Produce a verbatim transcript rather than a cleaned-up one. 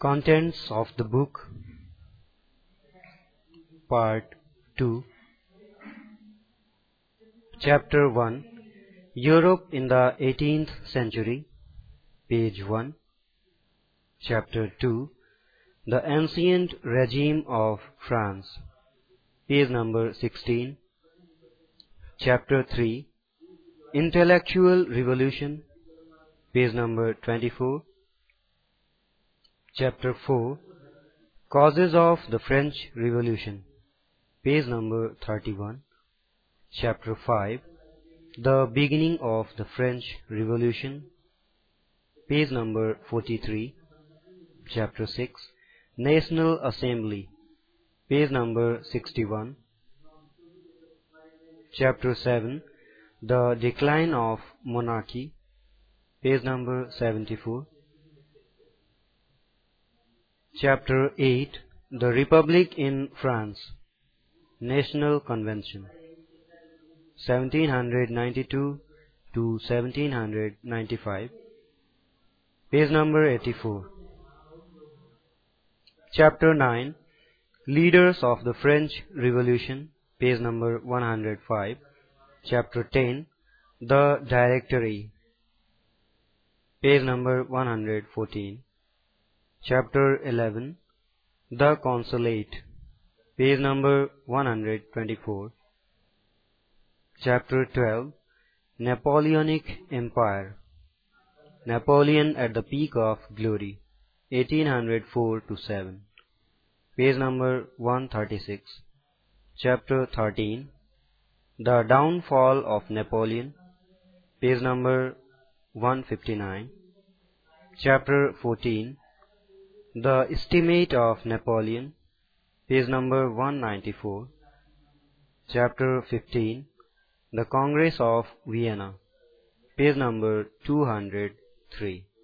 Contents of the book, Part two, Chapter one, Europe in the eighteenth century, page one. Chapter two, The Ancient Regime of France, page number sixteen. Chapter three, Intellectual Revolution, page number twenty-four. Chapter four, Causes of the French Revolution, page number thirty-one. Chapter five, The Beginning of the French Revolution, page number forty-three. Chapter six, National Assembly, page number sixty-one. Chapter seven, The Decline of Monarchy, page number seventy-four. Chapter eight, The Republic in France, National Convention, seventeen ninety-two to seventeen ninety-five, page number eighty-four. Chapter nine, Leaders of the French Revolution, page number one hundred five. Chapter ten, The Directory, page number one hundred fourteen. Chapter eleven, The Consulate, page number one hundred twenty-four. Chapter twelve, Napoleonic Empire, Napoleon at the Peak of Glory, eighteen oh four to seven, page number one hundred thirty-six. Chapter thirteen, The Downfall of Napoleon, page number one hundred fifty-nine. Chapter fourteen, The Estimate of Napoleon, page number one hundred ninety-four. Chapter fifteen, The Congress of Vienna, page number two hundred three.